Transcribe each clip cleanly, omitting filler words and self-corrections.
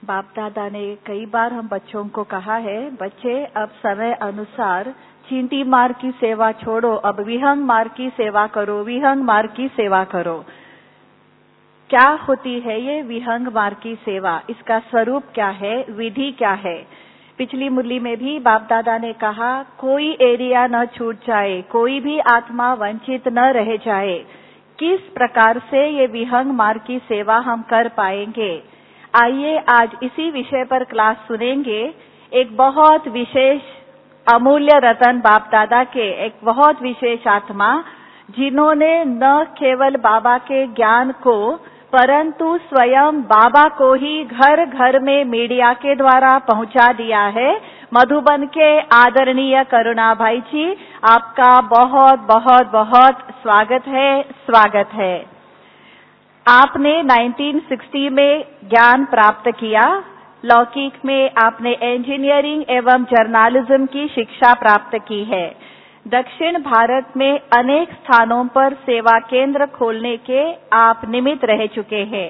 बाप दादा ने कई बार हम बच्चों को कहा है, बच्चे अब समय अनुसार चींटी मार की सेवा छोड़ो, अब विहंग मार की सेवा करो, विहंग मार की सेवा करो। क्या होती है ये विहंग मार की सेवा? इसका स्वरूप क्या है, विधि क्या है? पिछली मुरली में भी बाप दादा ने कहा, कोई एरिया न छूट जाए, कोई भी आत्मा वंचित न रह जाए। किस प्रकार से ये विहंग मार्ग की सेवा हम कर पाएंगे? आइए आज इसी विषय पर क्लास सुनेंगे। एक बहुत विशेष अमूल्य रतन बाप दादा के, एक बहुत विशेष आत्मा, जिन्होंने न केवल बाबा के ज्ञान को परंतु स्वयं बाबा को ही घर घर में मीडिया के द्वारा पहुंचा दिया है। मधुबन के आदरणीय करुणा भाई जी, आपका बहुत बहुत बहुत स्वागत है, स्वागत है। आपने 1960 में ज्ञान प्राप्त किया। लौकिक में आपने इंजीनियरिंग एवं जर्नलिज्म की शिक्षा प्राप्त की है। दक्षिण भारत में अनेक स्थानों पर सेवा केंद्र खोलने के आप निमित्त रह चुके हैं।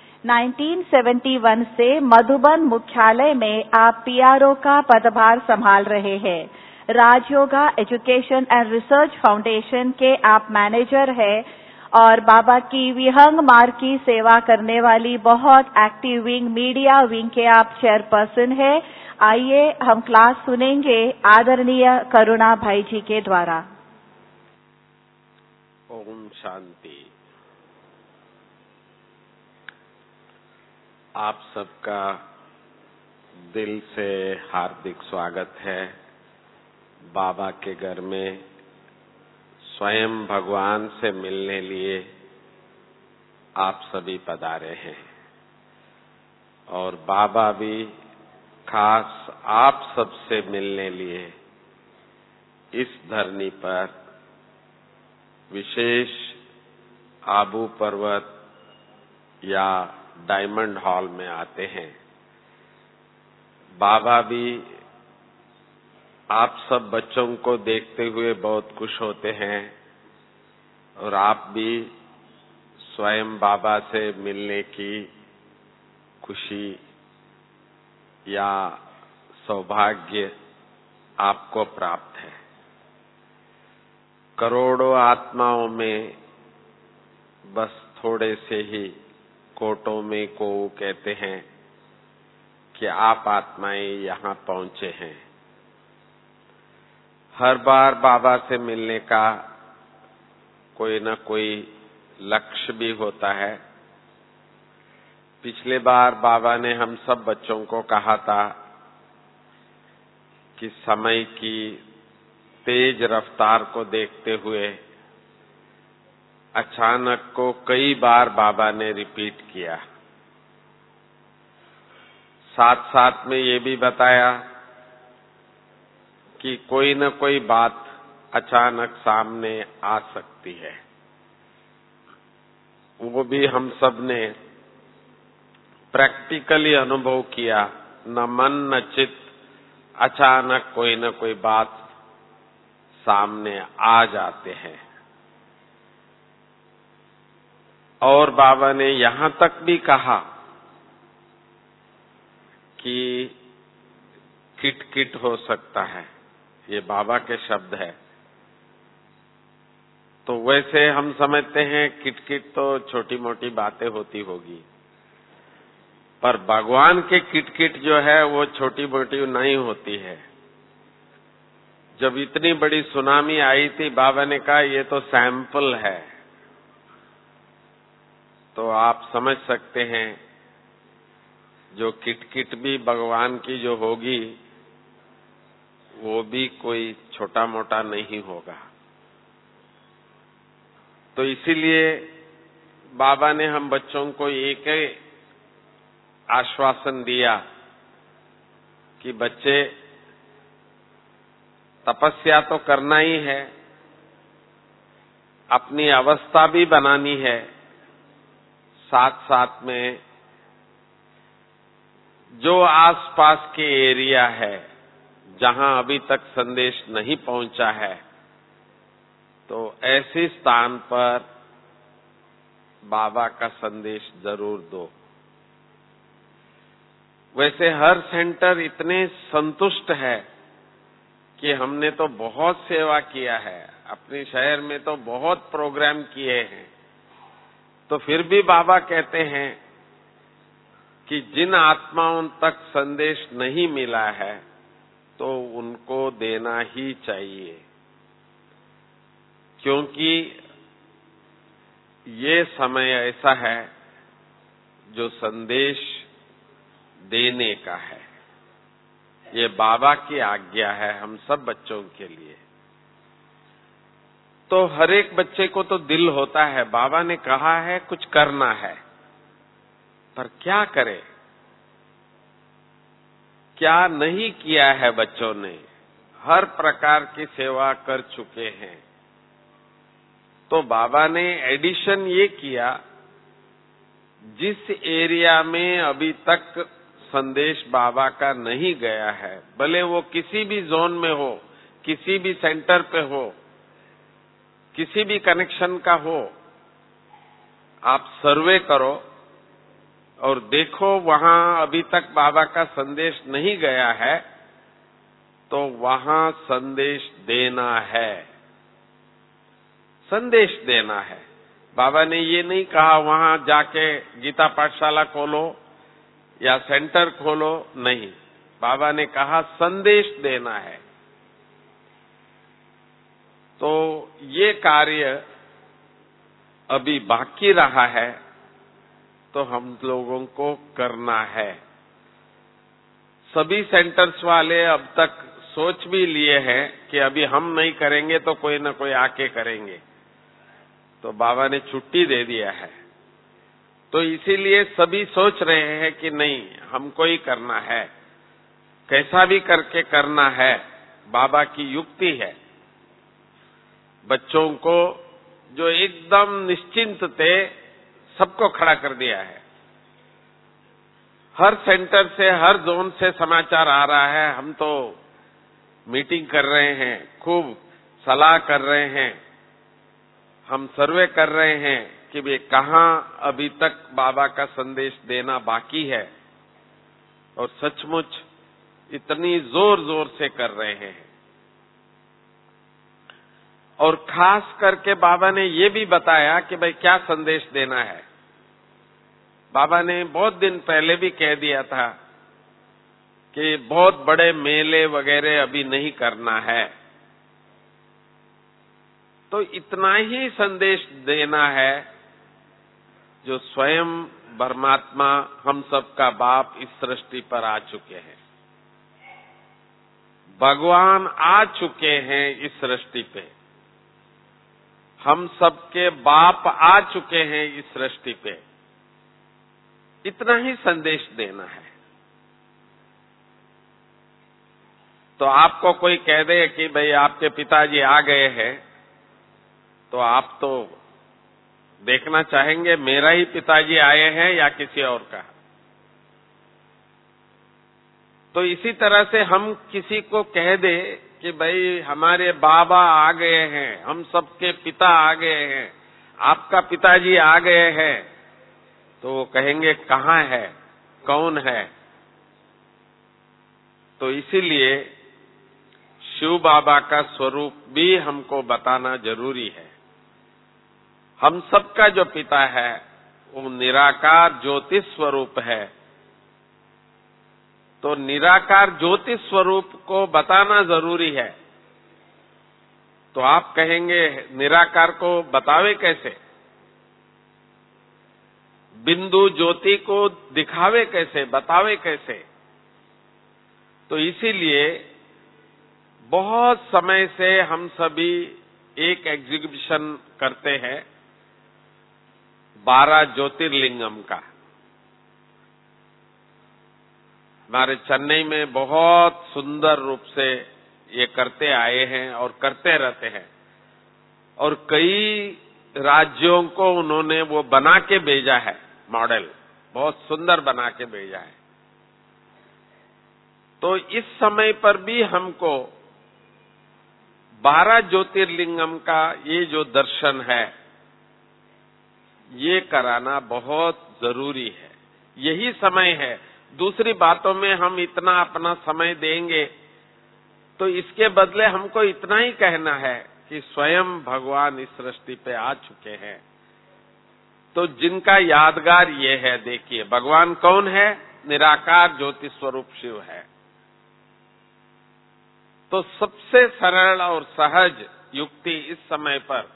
1971 से मधुबन मुख्यालय में आप पीआरओ का पदभार संभाल रहे हैं। Rajyoga education and research foundation के आप मैनेजर हैं और बाबा की विहंग मार्ग की सेवा करने वाली बहुत एक्टिव विंग, मीडिया विंग के आप चेयरपर्सन हैं। आइए हम क्लास सुनेंगे आदरणीय करुणा भाई जी के द्वारा। ओम शांति। आप सबका दिल से हार्दिक स्वागत है। बाबा के घर में स्वयं भगवान से मिलने लिए आप सभी पधारे हैं और बाबा भी खास आप सबसे मिलने लिए इस धरनी पर विशेष आबू पर्वत या डायमंड हॉल में आते हैं। बाबा भी आप सब बच्चों को देखते हुए बहुत खुश होते हैं और आप भी स्वयं बाबा से मिलने की खुशी या सौभाग्य आपको प्राप्त है। करोड़ों आत्माओं में बस थोड़े से ही कोटों में को कहते हैं कि आप आत्माएं यहाँ पहुंचे हैं। हर बार बाबा से मिलने का कोई न कोई लक्ष्य भी होता है। पिछले बार बाबा ने हम सब बच्चों को कहा था कि समय की तेज रफ्तार को देखते हुए अचानक को कई बार बाबा ने रिपीट किया। साथ साथ में ये भी बताया कि कोई न कोई बात अचानक सामने आ सकती है। वो भी हम सब ने प्रैक्टिकली अनुभव किया। न मन न चित्त, अचानक कोई न कोई बात सामने आ जाते हैं। और बाबा ने यहाँ तक भी कहा कि किट हो सकता है। ये बाबा के शब्द है। तो वैसे हम समझते हैं किट तो छोटी मोटी बातें होती होगी, पर भगवान के किट जो है वो छोटी मोटी नहीं होती है। जब इतनी बड़ी सुनामी आई थी, बाबा ने कहा ये तो सैंपल है। तो आप समझ सकते हैं जो किट भी भगवान की जो होगी वो भी कोई छोटा मोटा नहीं होगा। तो इसीलिए बाबा ने हम बच्चों को एक आश्वासन दिया कि बच्चे तपस्या तो करना ही है, अपनी अवस्था भी बनानी है, साथ साथ में जो आसपास के एरिया है जहां अभी तक संदेश नहीं पहुंचा है, तो ऐसे स्थान पर बाबा का संदेश जरूर दो। वैसे हर सेंटर इतने संतुष्ट है कि हमने तो बहुत सेवा किया है, अपने शहर में तो बहुत प्रोग्राम किए हैं, तो फिर भी बाबा कहते हैं कि जिन आत्माओं तक संदेश नहीं मिला है तो उनको देना ही चाहिए, क्योंकि ये समय ऐसा है जो संदेश देने का है। ये बाबा की आज्ञा है हम सब बच्चों के लिए। तो हर एक बच्चे को तो दिल होता है, बाबा ने कहा है कुछ करना है, पर क्या करे, क्या नहीं किया है। बच्चों ने हर प्रकार की सेवा कर चुके हैं, तो बाबा ने एडिशन ये किया, जिस एरिया में अभी तक संदेश बाबा का नहीं गया है, भले वो किसी भी जोन में हो, किसी भी सेंटर पे हो, किसी भी कनेक्शन का हो, आप सर्वे करो और देखो वहां अभी तक बाबा का संदेश नहीं गया है, तो वहां संदेश देना है, संदेश देना है। बाबा ने ये नहीं कहा वहां जाके गीता पाठशाला खोलो या सेंटर खोलो, नहीं, बाबा ने कहा संदेश देना है। तो ये कार्य अभी बाकी रहा है, तो हम लोगों को करना है। सभी सेंटर्स वाले अब तक सोच भी लिए हैं कि अभी हम नहीं करेंगे तो कोई न कोई आके करेंगे, तो बाबा ने छुट्टी दे दिया है। तो इसीलिए सभी सोच रहे हैं कि नहीं, हमको ही करना है, कैसा भी करके करना है। बाबा की युक्ति है, बच्चों को जो एकदम निश्चिंत थे सबको खड़ा कर दिया है। हर सेंटर से, हर जोन से समाचार आ रहा है, हम तो मीटिंग कर रहे हैं, खूब सलाह कर रहे हैं, हम सर्वे कर रहे हैं कि वे कहां अभी तक बाबा का संदेश देना बाकी है, और सचमुच इतनी जोर जोर से कर रहे हैं। और खास करके बाबा ने ये भी बताया कि भाई क्या संदेश देना है। बाबा ने बहुत दिन पहले भी कह दिया था कि बहुत बड़े मेले वगैरह अभी नहीं करना है, तो इतना ही संदेश देना है जो स्वयं परमात्मा हम सबका बाप इस सृष्टि पर आ चुके हैं। भगवान आ चुके हैं इस सृष्टि पे, हम सबके बाप आ चुके हैं इस सृष्टि पे, इतना ही संदेश देना है। तो आपको कोई कह दे कि भाई आपके पिताजी आ गए हैं, तो आप तो देखना चाहेंगे मेरा ही पिताजी आए हैं या किसी और का। तो इसी तरह से हम किसी को कह दे कि भाई हमारे बाबा आ गए हैं, हम सबके पिता आ गए हैं, आपका पिताजी आ गए हैं, तो वो कहेंगे कहाँ है, कौन है। तो इसीलिए शिव बाबा का स्वरूप भी हमको बताना जरूरी है। हम सबका जो पिता है वो निराकार ज्योति स्वरूप है, तो निराकार ज्योति स्वरूप को बताना जरूरी है। तो आप कहेंगे निराकार को बतावे कैसे, बिंदु ज्योति को दिखावे कैसे, बतावे कैसे। तो इसीलिए बहुत समय से हम सभी एक एग्जीबिशन करते हैं 12 ज्योतिर्लिंगम का। हमारे चेन्नई में बहुत सुंदर रूप से ये करते आए हैं और करते रहते हैं, और कई राज्यों को उन्होंने वो बना के भेजा है, मॉडल बहुत सुंदर बना के भेजा है। तो इस समय पर भी हमको 12 ज्योतिर्लिंगम का ये जो दर्शन है ये कराना बहुत जरूरी है। यही समय है दूसरी बातों में हम इतना अपना समय देंगे तो इसके बदले हमको इतना ही कहना है कि स्वयं भगवान इस सृष्टि पे आ चुके हैं। तो जिनका यादगार ये है, देखिए भगवान कौन है? निराकार ज्योति स्वरूप शिव है। तो सबसे सरल और सहज युक्ति इस समय पर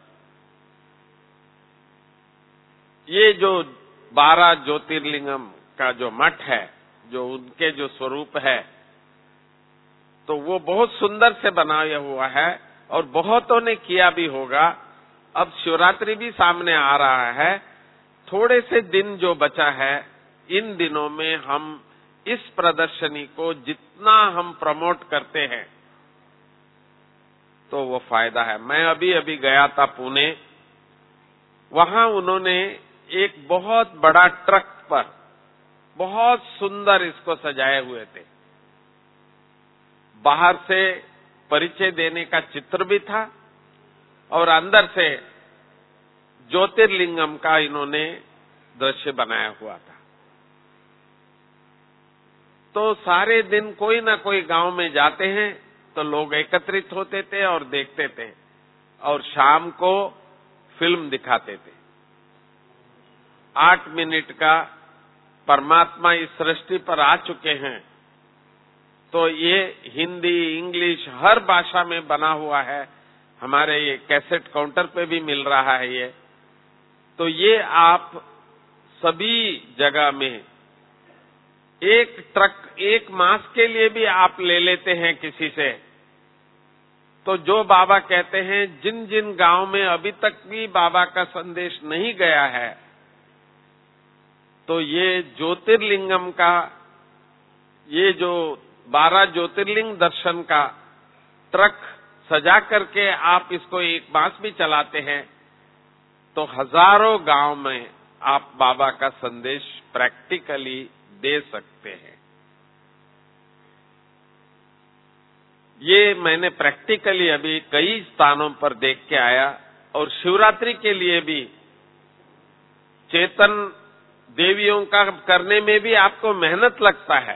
ये जो 12 ज्योतिर्लिंगम का जो मठ है, जो उनके जो स्वरूप है, तो वो बहुत सुंदर से बनाया हुआ है और बहुतों ने किया भी होगा। अब शिवरात्रि भी सामने आ रहा है, थोड़े से दिन जो बचा है, इन दिनों में हम इस प्रदर्शनी को जितना हम प्रमोट करते हैं तो वो फायदा है। मैं अभी गया था पुणे, वहां उन्होंने एक बहुत बड़ा ट्रक पर बहुत सुंदर इसको सजाए हुए थे। बाहर से परिचय देने का चित्र भी था और अंदर से ज्योतिर्लिंगम का इन्होंने दृश्य बनाया हुआ था। तो सारे दिन कोई ना कोई गांव में जाते हैं तो लोग एकत्रित होते थे और देखते थे और शाम को फिल्म दिखाते थे। 8 मिनट का परमात्मा इस सृष्टि पर आ चुके हैं, तो ये हिंदी, इंग्लिश हर भाषा में बना हुआ है। हमारे ये कैसेट काउंटर पे भी मिल रहा है ये। तो ये आप सभी जगह में एक ट्रक, एक मास के लिए भी आप ले लेते हैं किसी से, तो जो बाबा कहते हैं जिन जिन गांव में अभी तक भी बाबा का संदेश नहीं गया है, तो ये ज्योतिर्लिंगम का, ये जो 12 ज्योतिर्लिंग दर्शन का ट्रक सजा करके आप इसको एक मास भी चलाते हैं, तो हजारों गांव में आप बाबा का संदेश प्रैक्टिकली दे सकते हैं। ये मैंने प्रैक्टिकली अभी कई स्थानों पर देख के आया और शिवरात्रि के लिए भी चेतन देवियों का करने में भी आपको मेहनत लगता है,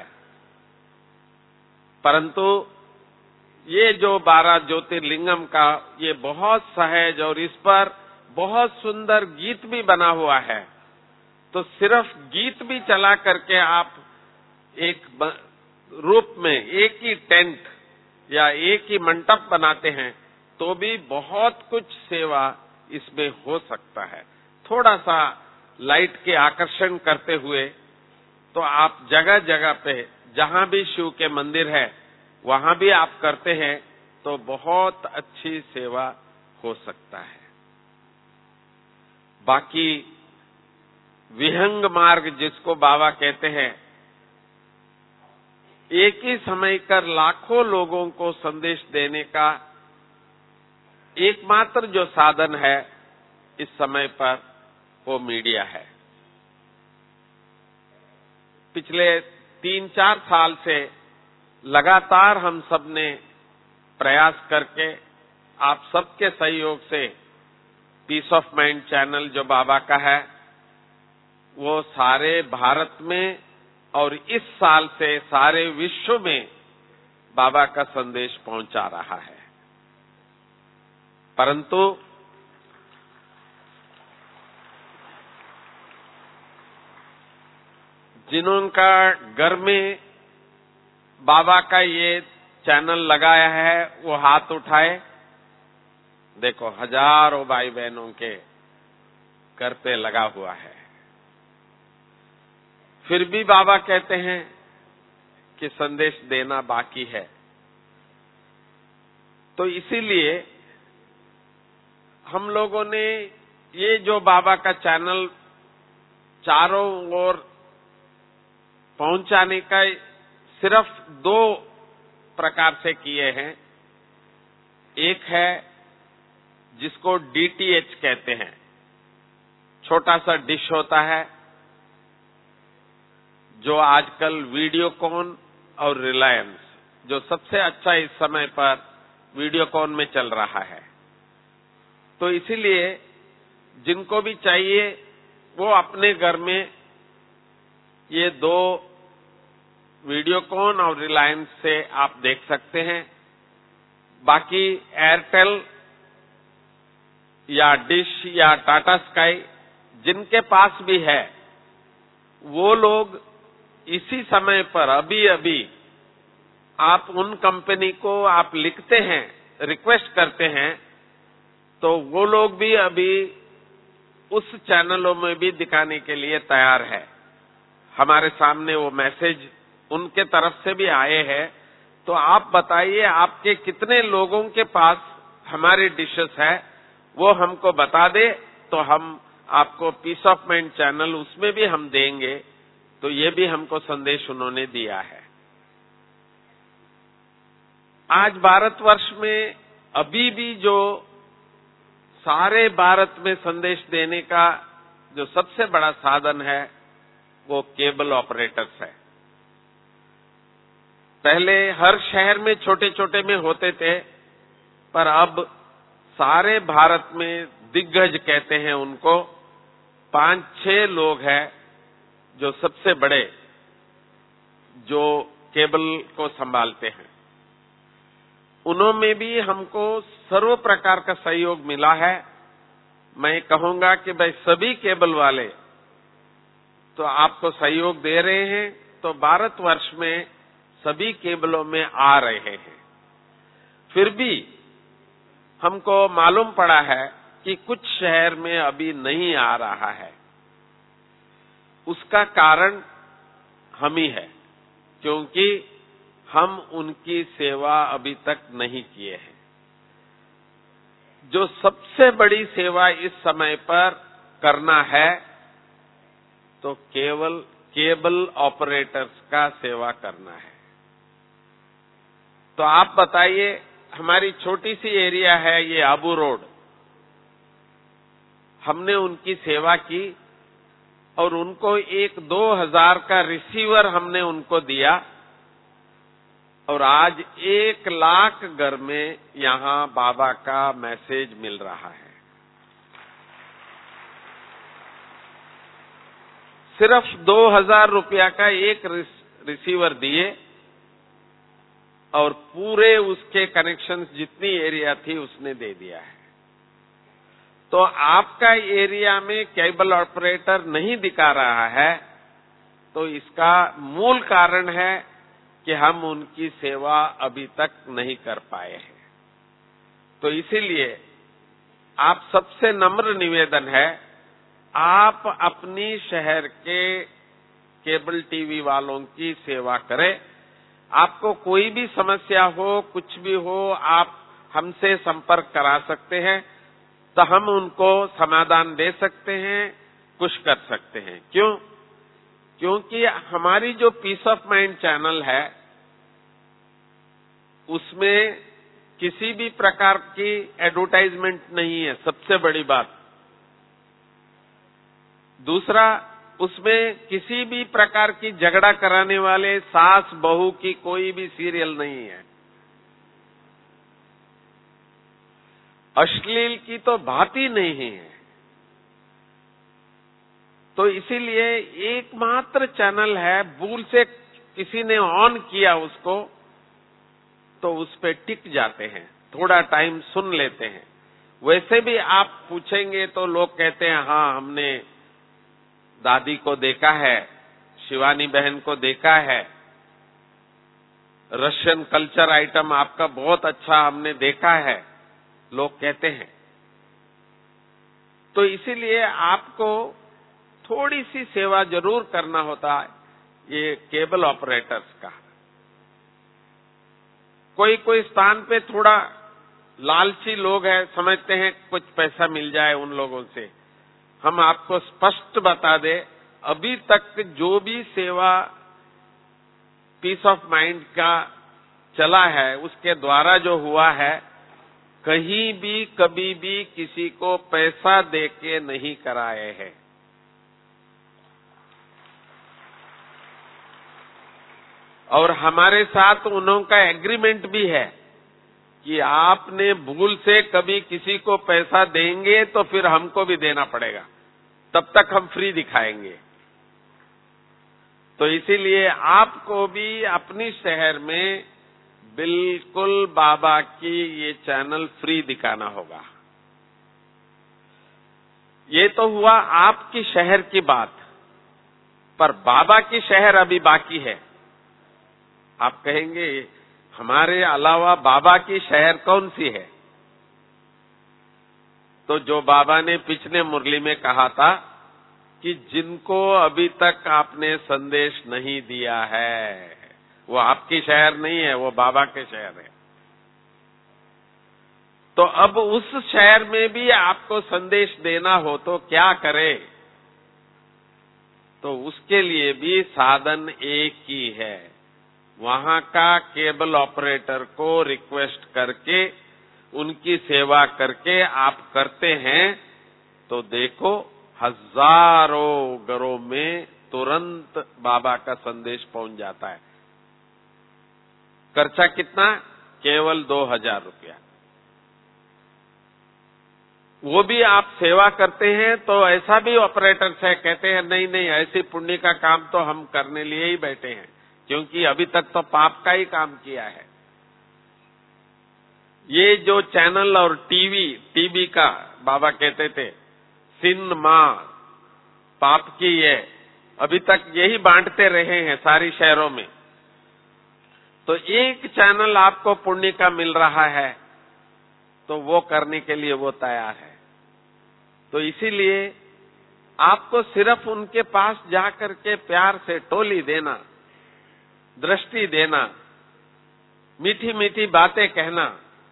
परंतु ये जो 12 ज्योतिर्लिंगम का ये बहुत सहज और इस पर बहुत सुंदर गीत भी बना हुआ है। तो सिर्फ गीत भी चला करके आप एक रूप में एक ही टेंट या एक ही मंडप बनाते हैं तो भी बहुत कुछ सेवा इसमें हो सकता है। थोड़ा सा लाइट के आकर्षण करते हुए तो आप जगह जगह पे जहां भी शिव के मंदिर है वहां भी आप करते हैं तो बहुत अच्छी सेवा हो सकता है। बाकी विहंग मार्ग जिसको बाबा कहते हैं, एक ही समय कर लाखों लोगों को संदेश देने का एकमात्र जो साधन है इस समय पर वो मीडिया है। पिछले 3-4 साल से लगातार हम सब ने प्रयास करके आप सबके सहयोग से पीस ऑफ माइंड चैनल जो बाबा का है वो सारे भारत में और इस साल से सारे विश्व में बाबा का संदेश पहुंचा रहा है। परंतु जिनका घर में बाबा का ये चैनल लगाया है वो हाथ उठाए। देखो हजारों भाई बहनों के घर पे लगा हुआ है, फिर भी बाबा कहते हैं कि संदेश देना बाकी है। तो इसीलिए हम लोगों ने ये जो बाबा का चैनल चारों ओर पहुंचाने का सिर्फ 2 प्रकार से किए हैं। एक है जिसको DTH कहते हैं, छोटा सा डिश होता है जो आजकल वीडियोकॉन और रिलायंस, जो सबसे अच्छा इस समय पर वीडियोकॉन में चल रहा है। तो इसीलिए जिनको भी चाहिए वो अपने घर में ये 2 वीडियोकॉन और रिलायंस से आप देख सकते हैं। बाकी एयरटेल या डिश या टाटा स्काई जिनके पास भी है, वो लोग इसी समय पर अभी आप उन कंपनी को आप लिखते हैं, रिक्वेस्ट करते हैं, तो वो लोग भी अभी उस चैनलों में भी दिखाने के लिए तैयार है। हमारे सामने वो मैसेज उनके तरफ से भी आए हैं। तो आप बताइए आपके कितने लोगों के पास हमारी डिशेस है, वो हमको बता दे तो हम आपको पीस ऑफ माइंड चैनल उसमें भी हम देंगे। तो ये भी हमको संदेश उन्होंने दिया है। आज भारतवर्ष में अभी भी जो सारे भारत में संदेश देने का जो सबसे बड़ा साधन है वो केबल ऑपरेटर्स है। पहले हर शहर में छोटे छोटे में होते थे, पर अब सारे भारत में दिग्गज कहते हैं उनको, 5-6 लोग हैं जो सबसे बड़े जो केबल को संभालते हैं। उन्होंने भी हमको सर्व प्रकार का सहयोग मिला है। मैं कहूंगा कि भाई सभी केबल वाले तो आपको सहयोग दे रहे हैं, तो भारतवर्ष में सभी केबलों में आ रहे हैं। फिर भी हमको मालूम पड़ा है कि कुछ शहर में अभी नहीं आ रहा है। उसका कारण हम ही है, क्योंकि हम उनकी सेवा अभी तक नहीं किए हैं। जो सबसे बड़ी सेवा इस समय पर करना है तो केवल केबल ऑपरेटर्स का सेवा करना है। तो आप बताइए, हमारी छोटी सी एरिया है ये आबू रोड, हमने उनकी सेवा की और उनको 1-2 हजार का रिसीवर हमने उनको दिया और आज 1 लाख घर में यहां बाबा का मैसेज मिल रहा है। सिर्फ 2,000 रुपया का एक रिसीवर दिए और पूरे उसके कनेक्शन जितनी एरिया थी उसने दे दिया है। तो आपका एरिया में केबल ऑपरेटर नहीं दिखा रहा है, तो इसका मूल कारण है कि हम उनकी सेवा अभी तक नहीं कर पाए हैं। तो इसीलिए आप सबसे नम्र निवेदन है, आप अपनी शहर के केबल टीवी वालों की सेवा करें। आपको कोई भी समस्या हो, कुछ भी हो, आप हमसे संपर्क करा सकते हैं, तो हम उनको समाधान दे सकते हैं, कुछ कर सकते हैं। क्यों? क्योंकि हमारी जो पीस ऑफ माइंड चैनल है उसमें किसी भी प्रकार की एडवर्टाइजमेंट नहीं है, सबसे बड़ी बात। दूसरा, उसमें किसी भी प्रकार की झगड़ा कराने वाले सास बहू की कोई भी सीरियल नहीं है। अश्लील की तो बात ही नहीं है। तो इसीलिए एकमात्र चैनल है, भूल से किसी ने ऑन किया उसको तो उस पे टिक जाते हैं, थोड़ा टाइम सुन लेते हैं। वैसे भी आप पूछेंगे तो लोग कहते हैं हाँ, हमने दादी को देखा है, शिवानी बहन को देखा है, रशियन कल्चर आइटम आपका बहुत अच्छा हमने देखा है, लोग कहते हैं। तो इसीलिए आपको थोड़ी सी सेवा जरूर करना होता है ये केबल ऑपरेटर्स का। कोई कोई स्थान पे थोड़ा लालची लोग हैं, समझते हैं कुछ पैसा मिल जाए उन लोगों से। हम आपको स्पष्ट बता दें, अभी तक जो भी सेवा पीस ऑफ माइंड का चला है उसके द्वारा जो हुआ है, कहीं भी कभी भी किसी को पैसा देके नहीं कराए हैं। और हमारे साथ उनका एग्रीमेंट भी है कि आपने भूल से कभी किसी को पैसा देंगे तो फिर हमको भी देना पड़ेगा, तब तक हम फ्री दिखाएंगे। तो इसीलिए आपको भी अपनी शहर में बिल्कुल बाबा की ये चैनल फ्री दिखाना होगा। ये तो हुआ आपकी शहर की बात, पर बाबा की शहर अभी बाकी है। आप कहेंगे हमारे अलावा बाबा की शहर कौन सी है? तो जो बाबा ने पिछले मुरली में कहा था कि जिनको अभी तक आपने संदेश नहीं दिया है, वो आपकी शहर नहीं है, वो बाबा के शहर है। तो अब उस शहर में भी आपको संदेश देना हो तो क्या करें? तो उसके लिए भी साधन एक ही है। वहां का केबल ऑपरेटर को रिक्वेस्ट करके उनकी सेवा करके आप करते हैं तो देखो हजारों घरों में तुरंत बाबा का संदेश पहुंच जाता है। खर्चा कितना? केवल 2000 रुपया। वो भी आप सेवा करते हैं तो ऐसा भी ऑपरेटर्स है, कहते हैं नहीं नहीं, ऐसी पुण्य का काम तो हम करने लिए ही बैठे हैं, क्योंकि अभी तक तो पाप का ही काम किया है। ये जो चैनल और टीवी का बाबा कहते थे सिनेमा पाप की है, अभी तक यही बांटते रहे हैं सारी शहरों में। तो एक चैनल आपको पुण्य का मिल रहा है तो वो करने के लिए वो तैयार है। तो इसीलिए आपको सिर्फ उनके पास जाकर के प्यार से टोली देना, दृष्टि देना, मीठी मीठी बातें कहना,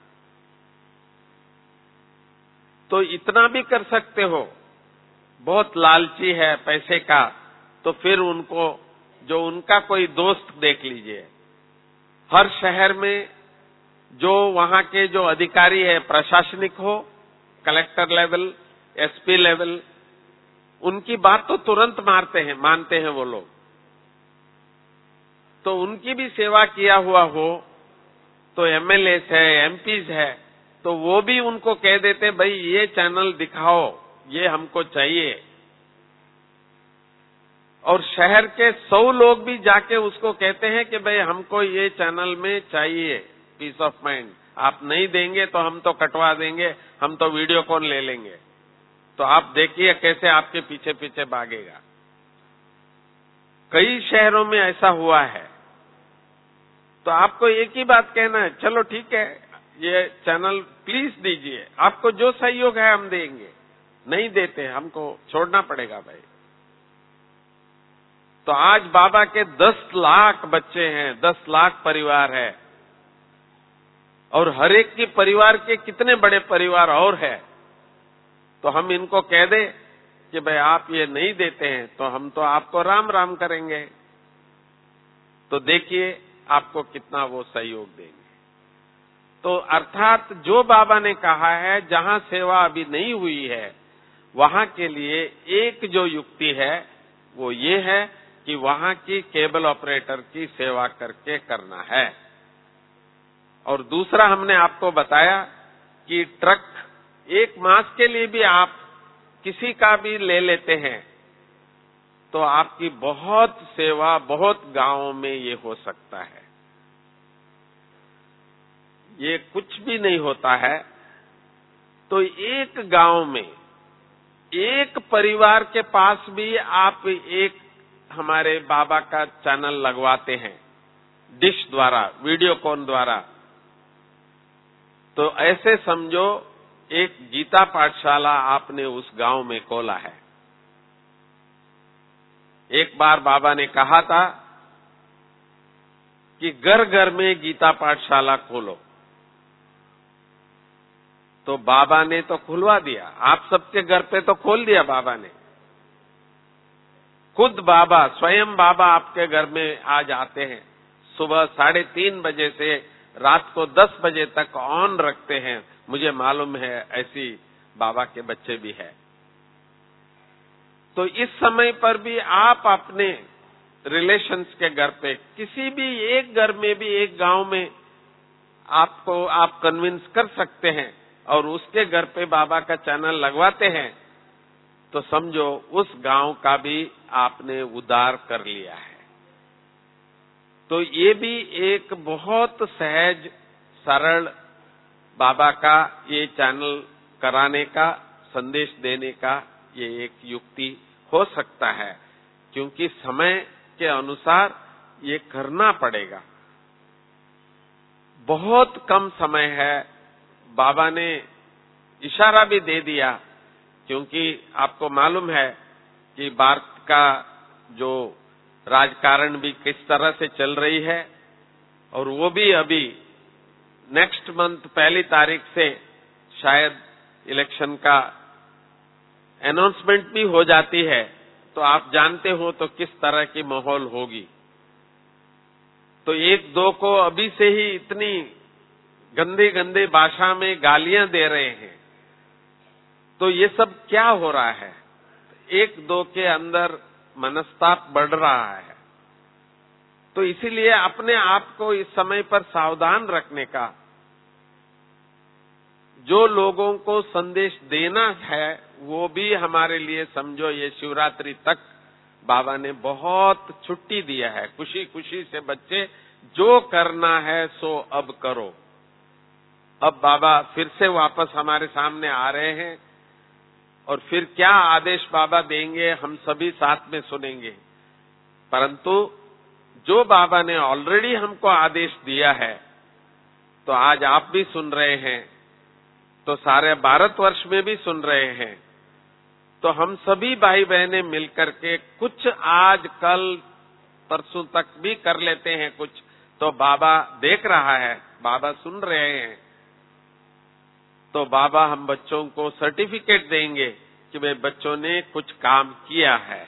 तो इतना भी कर सकते हो। बहुत लालची है पैसे का तो फिर उनको, जो उनका कोई दोस्त देख लीजिए। हर शहर में जो वहां के जो अधिकारी है, प्रशासनिक हो, कलेक्टर लेवल, एसपी लेवल, उनकी बात तो तुरंत मानते हैं वो लोग। तो उनकी भी सेवा किया हुआ हो तो एमएलएस है, एमपीज है, तो वो भी उनको कह देते भाई ये चैनल दिखाओ, ये हमको चाहिए। और शहर के 100 लोग भी जाके उसको कहते हैं कि भाई हमको ये चैनल में चाहिए पीस ऑफ माइंड, आप नहीं देंगे तो हम तो कटवा देंगे, हम तो वीडियो कॉल ले लेंगे। तो आप देखिए कैसे आपके पीछे पीछे भागेगा। कई शहरों में ऐसा हुआ है। तो आपको एक ही बात कहना है, चलो ठीक है ये चैनल प्लीज दीजिए, आपको जो सहयोग है हम देंगे, नहीं देते हमको छोड़ना पड़ेगा भाई। तो आज बाबा के 10 लाख बच्चे हैं, 10 लाख परिवार है, और हर एक की परिवार के कितने बड़े परिवार और है। तो हम इनको कह दे कि भाई आप ये नहीं देते हैं तो हम तो आपको राम राम करेंगे। तो देखिए आपको कितना वो सहयोग देंगे। तो अर्थात जो बाबा ने कहा है, जहां सेवा अभी नहीं हुई है वहां के लिए एक जो युक्ति है वो ये है कि वहां की केबल ऑपरेटर की सेवा करके करना है। और दूसरा हमने आपको बताया कि ट्रक एक मास के लिए भी आप किसी का भी ले लेते हैं तो आपकी बहुत सेवा बहुत गांवों में ये हो सकता है। ये कुछ भी नहीं होता है तो एक गांव में एक परिवार के पास भी आप एक हमारे बाबा का चैनल लगवाते हैं डिश द्वारा, वीडियोकॉन द्वारा, तो ऐसे समझो एक गीता पाठशाला आपने उस गांव में खोला है। एक बार बाबा ने कहा था कि घर घर में गीता पाठशाला खोलो, तो बाबा ने तो खुलवा दिया। आप सबके घर पे तो खोल दिया बाबा ने। खुद बाबा, स्वयं बाबा आपके घर में आज आते हैं। सुबह 3:30 बजे से रात को 10 बजे तक ऑन रखते हैं। मुझे मालूम है ऐसी बाबा के बच्चे भी हैं। तो इस समय पर भी आप अपने रिलेशंस के घर पे, किसी भी एक घर में भी, एक गांव में आपको आप कन्विंस कर सकते हैं और उसके घर पे बाबा का चैनल लगवाते हैं, तो समझो उस गांव का भी आपने उद्धार कर लिया है। तो ये भी एक बहुत सहज सरल बाबा का ये चैनल कराने का, संदेश देने का ये एक युक्ति हो सकता है, क्योंकि समय के अनुसार ये करना पड़ेगा। बहुत कम समय है, बाबा ने इशारा भी दे दिया, क्योंकि आपको मालूम है कि भारत का जो राजकारण भी किस तरह से चल रही है, और वो भी अभी नेक्स्ट मंथ 1 तारीख से शायद इलेक्शन का अनाउंसमेंट भी हो जाती है, तो आप जानते हो तो किस तरह की माहौल होगी। तो एक दो को अभी से ही इतनी गंदे गंदे भाषा में गालियां दे रहे हैं, तो ये सब क्या हो रहा है? एक दो के अंदर मनस्ताप बढ़ रहा है। तो इसीलिए अपने आप को इस समय पर सावधान रखने का, जो लोगों को संदेश देना है वो भी हमारे लिए समझो ये शिवरात्रि तक बाबा ने बहुत छुट्टी दिया है। खुशी खुशी से बच्चे जो करना है सो अब करो। अब बाबा फिर से वापस हमारे सामने आ रहे हैं, और फिर क्या आदेश बाबा देंगे हम सभी साथ में सुनेंगे। परंतु जो बाबा ने ऑलरेडी हमको आदेश दिया है, तो आज आप भी सुन रहे हैं, तो सारे भारतवर्ष में भी सुन रहे हैं। तो हम सभी भाई बहनें मिलकर के कुछ आज कल परसों तक भी कर लेते हैं कुछ, तो बाबा देख रहा है, बाबा सुन रहे हैं। तो बाबा हम बच्चों को सर्टिफिकेट देंगे कि वे बच्चों ने कुछ काम किया है।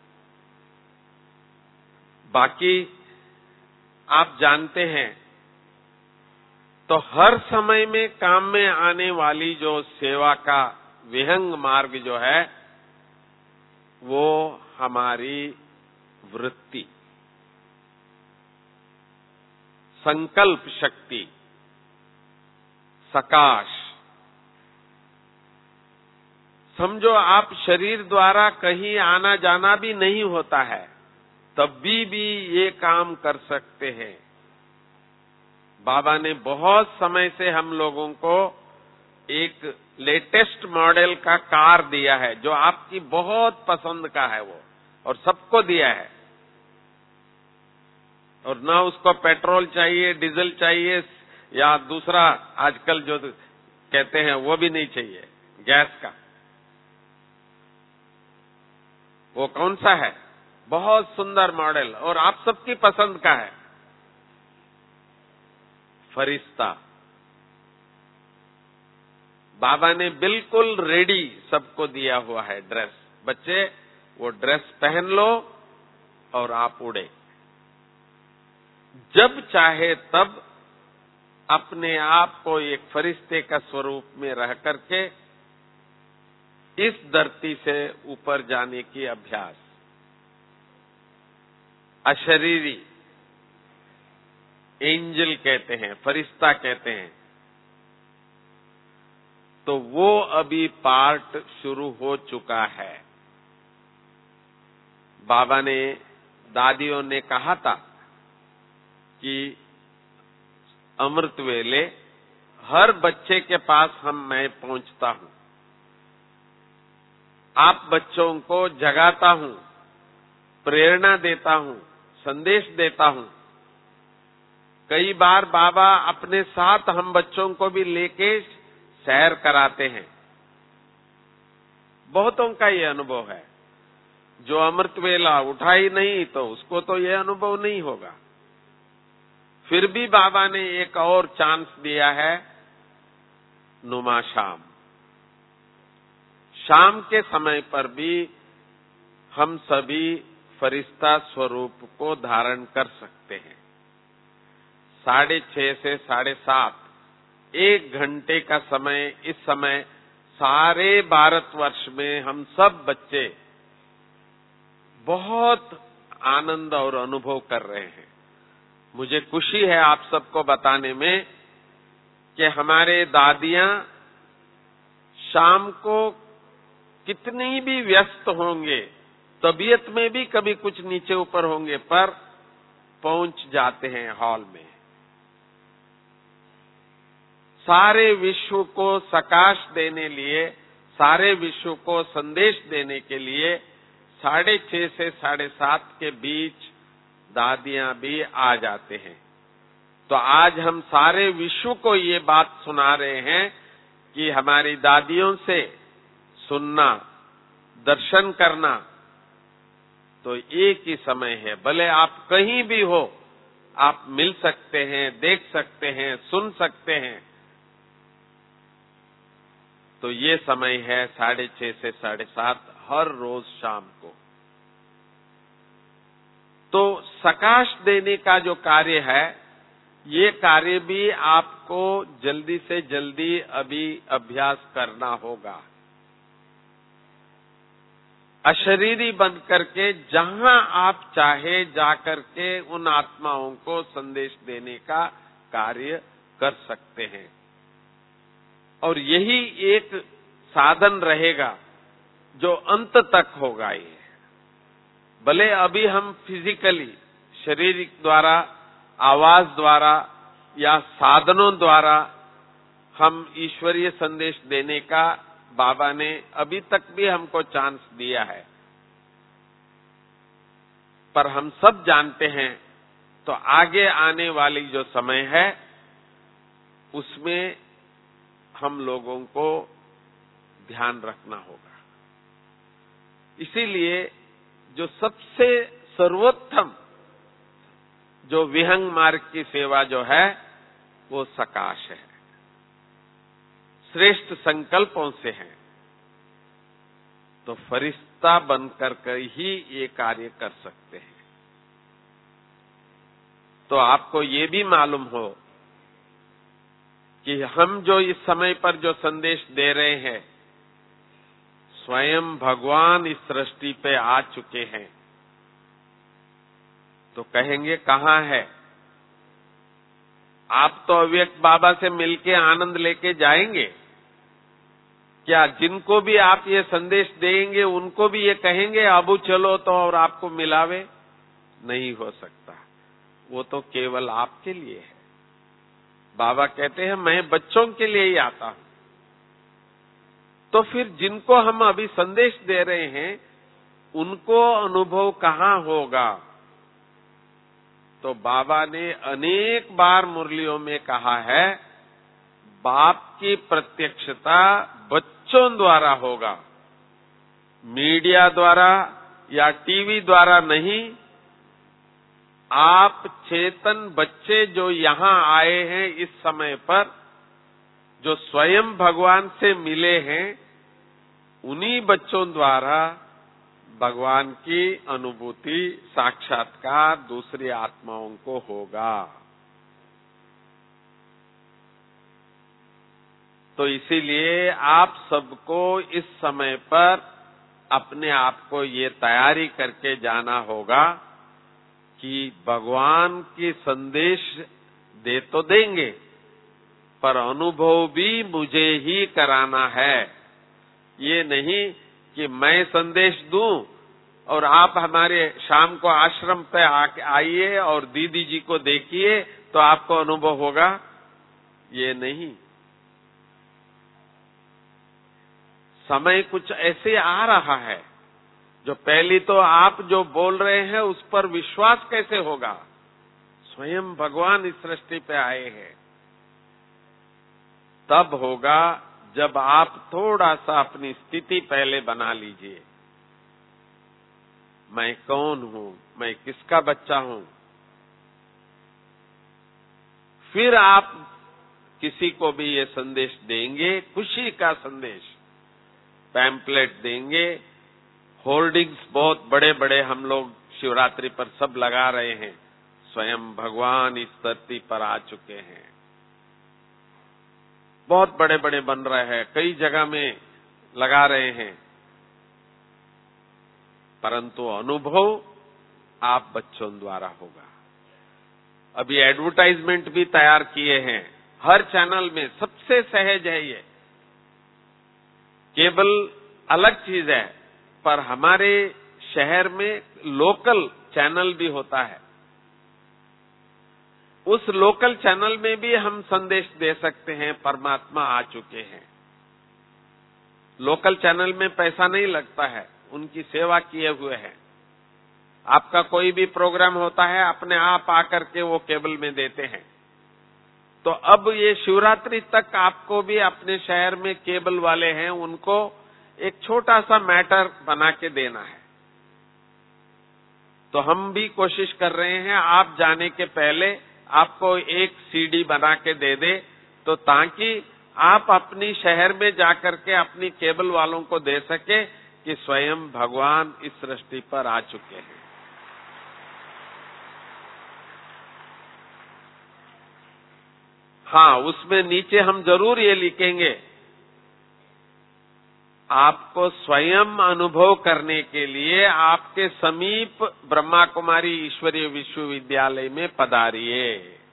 बाकी आप जानते हैं, तो हर समय में काम में आने वाली जो सेवा का विहंग मार्ग जो है, वो हमारी वृत्ति, संकल्प शक्ति, सकाश। समझो आप शरीर द्वारा कहीं आना जाना भी नहीं होता है, तब भी ये काम कर सकते हैं। बाबा ने बहुत समय से हम लोगों को एक लेटेस्ट मॉडल का कार दिया है, जो आपकी बहुत पसंद का है वो, और सबको दिया है। और ना उसको पेट्रोल चाहिए, डीजल चाहिए, या दूसरा आजकल जो कहते हैं वो भी नहीं चाहिए, गैस का। वो कौन सा है? बहुत सुंदर मॉडल, और आप सबकी पसंद का है, फरिश्ता। बाबा ने बिल्कुल रेडी सबको दिया हुआ है ड्रेस। बच्चे वो ड्रेस पहन लो और आप उड़े, जब चाहे तब अपने आप को एक फरिश्ते का स्वरूप में रह करके इस धरती से ऊपर जाने की अभ्यास। अशरीरी एंजल कहते हैं, फरिश्ता कहते हैं। तो वो अभी पार्ट शुरू हो चुका है। बाबा ने, दादियों ने कहा था कि अमृत वेले हर बच्चे के पास मैं पहुंचता हूं, आप बच्चों को जगाता हूं, प्रेरणा देता हूं, संदेश देता हूं। कई बार बाबा अपने साथ हम बच्चों को भी लेके सैर कराते हैं। बहुतों का ये अनुभव है। जो अमृत वेला उठा ही नहीं तो उसको तो ये अनुभव नहीं होगा। फिर भी बाबा ने एक और चांस दिया है, नुमा शाम। शाम के समय पर भी हम सभी फरिश्ता स्वरूप को धारण कर सकते हैं। 6:30 से 7:30 1 घंटे का समय, इस समय सारे भारतवर्ष में हम सब बच्चे बहुत आनंद और अनुभव कर रहे हैं। मुझे खुशी है आप सबको बताने में कि हमारे दादियां शाम को कितनी भी व्यस्त होंगे, तबीयत में भी कभी कुछ नीचे ऊपर होंगे, पर पहुंच जाते हैं हॉल में। सारे विश्व को सकाश देने लिए, सारे विश्व को संदेश देने के लिए 6:30 से 7:30 के बीच दादियां भी आ जाते हैं। तो आज हम सारे विश्व को ये बात सुना रहे हैं कि हमारी दादियों से सुनना, दर्शन करना तो एक ही समय है। भले आप कहीं भी हो, आप मिल सकते हैं, देख सकते हैं, सुन सकते हैं। तो ये समय है 6:30 से 7:30 हर रोज शाम को। तो सकाश देने का जो कार्य है, ये कार्य भी आपको जल्दी से जल्दी अभी अभ्यास करना होगा। अशरीरी बन करके जहां आप चाहे जाकर के उन आत्माओं को संदेश देने का कार्य कर सकते हैं। और यही एक साधन रहेगा जो अंत तक होगा। ये भले अभी हम फिजिकली, शारीरिक द्वारा, आवाज द्वारा या साधनों द्वारा हम ईश्वरीय संदेश देने का बाबा ने अभी तक भी हमको चांस दिया है, पर हम सब जानते हैं तो आगे आने वाली जो समय है उसमें हम लोगों को ध्यान रखना होगा। इसीलिए जो सबसे सर्वोत्तम जो विहंग मार्ग की सेवा जो है वो सकाश है, श्रेष्ठ संकल्पों से है। तो फरिश्ता बनकर ही ये कार्य कर सकते हैं। तो आपको ये भी मालूम हो कि हम जो इस समय पर जो संदेश दे रहे हैं, स्वयं भगवान इस सृष्टि पे आ चुके हैं। तो कहेंगे कहाँ है? आप तो अव्यक्त बाबा से मिलके आनंद लेके जाएंगे क्या? जिनको भी आप ये संदेश देंगे उनको भी ये कहेंगे अबू चलो तो और आपको मिलावे? नहीं हो सकता। वो तो केवल आपके लिए है। बाबा कहते हैं मैं बच्चों के लिए ही आता हूं। तो फिर जिनको हम अभी संदेश दे रहे हैं उनको अनुभव कहाँ होगा? तो बाबा ने अनेक बार मुरलियों में कहा है, बाप की प्रत्यक्षता बच्चों द्वारा होगा, मीडिया द्वारा या टीवी द्वारा नहीं। आप चेतन बच्चे जो यहाँ आए हैं इस समय पर, जो स्वयं भगवान से मिले हैं, उन्हीं बच्चों द्वारा भगवान की अनुभूति, साक्षात्कार दूसरी आत्माओं को होगा। तो इसीलिए आप सबको इस समय पर अपने आप को ये तैयारी करके जाना होगा कि भगवान की संदेश दे तो देंगे, पर अनुभव भी मुझे ही कराना है। ये नहीं कि मैं संदेश दूं और आप हमारे शाम को आश्रम पे आइए और दीदी जी को देखिए तो आपको अनुभव होगा। ये नहीं। समय कुछ ऐसे आ रहा है जो पहली तो आप जो बोल रहे हैं उस पर विश्वास कैसे होगा? स्वयं भगवान इस सृष्टि पे आए हैं। तब होगा जब आप थोड़ा सा अपनी स्थिति पहले बना लीजिए। मैं कौन हूं? मैं किसका बच्चा हूं? फिर आप किसी को भी ये संदेश देंगे, खुशी का संदेश, पैम्पलेट देंगे, होर्डिंग्स बहुत बड़े बड़े हम लोग शिवरात्रि पर सब लगा रहे हैं, स्वयं भगवान इस धरती पर आ चुके हैं। बहुत बड़े बड़े बन रहे हैं, कई जगह में लगा रहे हैं, परंतु अनुभव आप बच्चों द्वारा होगा। अभी एडवर्टाइजमेंट भी तैयार किए हैं हर चैनल में। सबसे सहज है ये, केबल अलग चीज है, पर हमारे शहर में लोकल चैनल भी होता है। उस लोकल चैनल में भी हम संदेश दे सकते हैं, परमात्मा आ चुके हैं। लोकल चैनल में पैसा नहीं लगता है, उनकी सेवा किए हुए हैं। आपका कोई भी प्रोग्राम होता है, अपने आप आकर के वो केबल में देते हैं। तो अब ये शिवरात्रि तक आपको भी अपने शहर में केबल वाले हैं, उनको एक छोटा सा मैटर बना के देना है। तो हम भी कोशिश कर रहे हैं, आप जाने के पहले आपको एक सीडी बना के दे दे, तो ताकि आप अपनी शहर में जाकर के अपनी केबल वालों को दे सके कि स्वयं भगवान इस सृष्टि पर आ चुके हैं। हाँ, उसमें नीचे हम जरूर ये लिखेंगे, आपको स्वयं अनुभव करने के लिए आपके समीप ब्रह्मा कुमारी ईश्वरीय विश्वविद्यालय में पधारिए।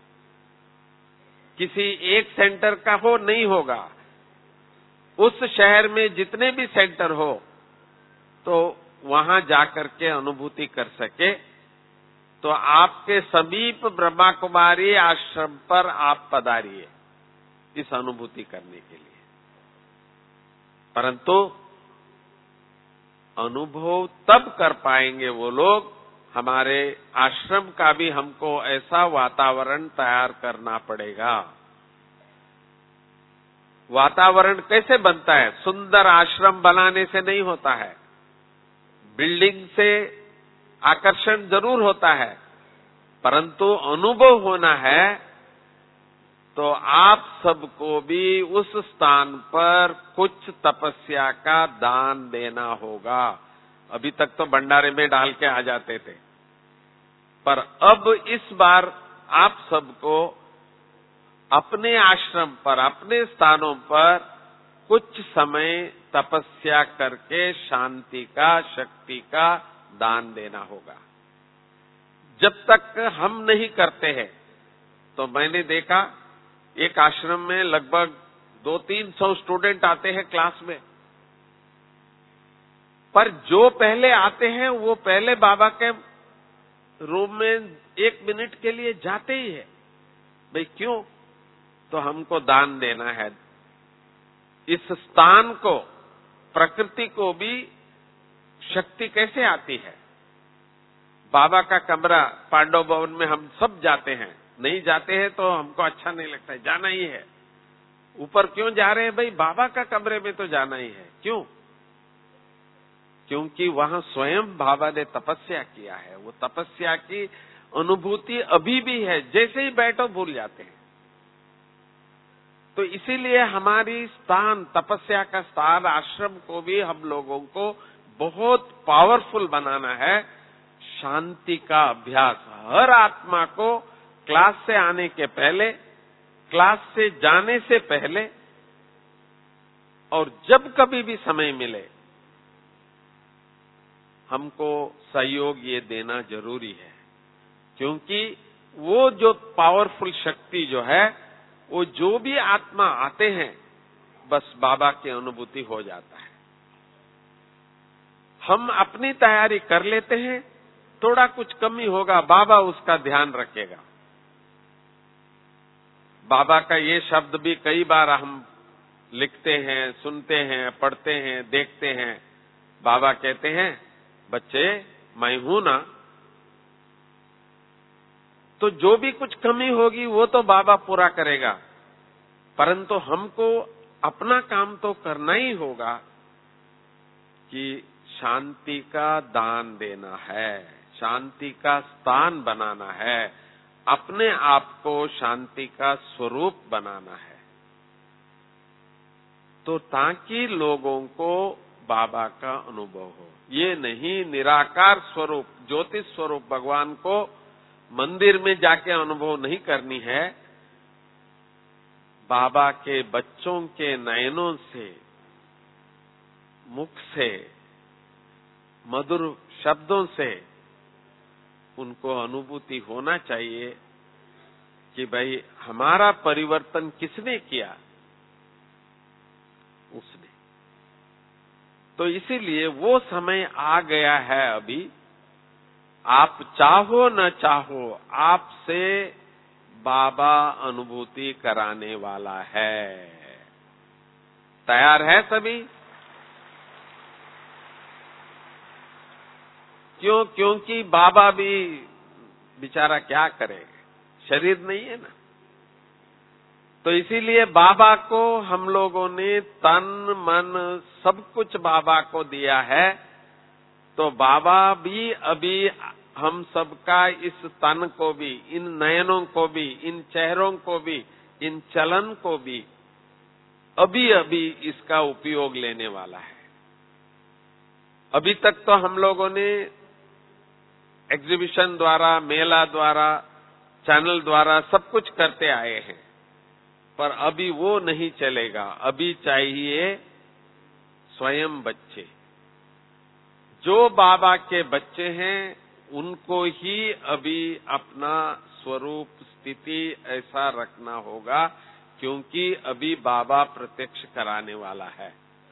किसी एक सेंटर का हो नहीं होगा, उस शहर में जितने भी सेंटर हो तो वहां जाकर के अनुभूति कर सके। तो आपके समीप ब्रह्मा कुमारी आश्रम पर आप पधारिए इस अनुभूति करने के लिए। परंतु अनुभव तब कर पाएंगे वो लोग, हमारे आश्रम का भी हमको ऐसा वातावरण तैयार करना पड़ेगा। वातावरण कैसे बनता है? सुंदर आश्रम बनाने से नहीं होता है। बिल्डिंग से आकर्षण जरूर होता है, परंतु अनुभव होना है। तो आप सबको भी उस स्थान पर कुछ तपस्या का दान देना होगा। अभी तक तो भंडारे में डाल के आ जाते थे, पर अब इस बार आप सबको अपने आश्रम पर, अपने स्थानों पर कुछ समय तपस्या करके शांति का, शक्ति का दान देना होगा। जब तक हम नहीं करते हैं, तो मैंने देखा एक आश्रम में लगभग 200-300 स्टूडेंट आते हैं क्लास में, पर जो पहले आते हैं वो पहले बाबा के रूम में 1 मिनट के लिए जाते ही है। भाई क्यों? तो हमको दान देना है। इस स्थान को, प्रकृति को भी शक्ति कैसे आती है? बाबा का कमरा पांडव भवन में हम सब जाते हैं, नहीं जाते हैं तो हमको अच्छा नहीं लगता है, जाना ही है। ऊपर क्यों जा रहे हैं? भाई बाबा का कमरे में तो जाना ही है। क्यों? क्योंकि वहां स्वयं बाबा ने तपस्या किया है। वो तपस्या की अनुभूति अभी भी है, जैसे ही बैठो भूल जाते हैं। तो इसीलिए हमारी स्थान, तपस्या का स्थान, आश्रम को भी हम लोगों को बहुत पावरफुल बनाना है। शांति का अभ्यास हर आत्मा को क्लास से आने के पहले, क्लास से जाने से पहले और जब कभी भी समय मिले, हमको सहयोग ये देना जरूरी है। क्योंकि वो जो पावरफुल शक्ति जो है, वो जो भी आत्मा आते हैं, बस बाबा की अनुभूति हो जाता है। हम अपनी तैयारी कर लेते हैं, थोड़ा कुछ कमी होगा, बाबा उसका ध्यान रखेगा। बाबा का ये शब्द भी कई बार हम लिखते हैं, सुनते हैं, पढ़ते हैं, देखते हैं। बाबा कहते हैं, बच्चे मैं हूं ना। तो जो भी कुछ कमी होगी वो तो बाबा पूरा करेगा, परंतु हमको अपना काम तो करना ही होगा कि शांति का दान देना है, शांति का स्थान बनाना है, अपने आप को शांति का स्वरूप बनाना है। तो ताकि लोगों को बाबा का अनुभव हो। ये नहीं निराकार स्वरूप, ज्योति स्वरूप भगवान को मंदिर में जाके अनुभव नहीं करनी है। बाबा के बच्चों के नयनों से, मुख से, मधुर शब्दों से उनको अनुभूति होना चाहिए कि भाई हमारा परिवर्तन किसने किया? उसने। तो इसीलिए वो समय आ गया है अभी। आप चाहो न चाहो, आपसे बाबा अनुभूति कराने वाला है। तैयार है सभी? क्यों? क्योंकि बाबा भी बेचारा क्या करे, शरीर नहीं है ना। तो इसीलिए बाबा को हम लोगों ने तन मन सब कुछ बाबा को दिया है। तो बाबा भी अभी हम सबका इस तन को भी, इन नयनों को भी, इन चेहरों को भी, इन चलन को भी अभी अभी इसका उपयोग लेने वाला है। अभी तक तो हम लोगों ने एग्जीबिशन द्वारा, मेला द्वारा, चैनल द्वारा सब कुछ करते आए हैं, पर अभी वो नहीं चलेगा। अभी चाहिए स्वयं बच्चे। जो बाबा के बच्चे हैं उनको ही अभी अपना स्वरूप स्थिति ऐसा रखना होगा, क्योंकि अभी बाबा प्रत्यक्ष कराने वाला है।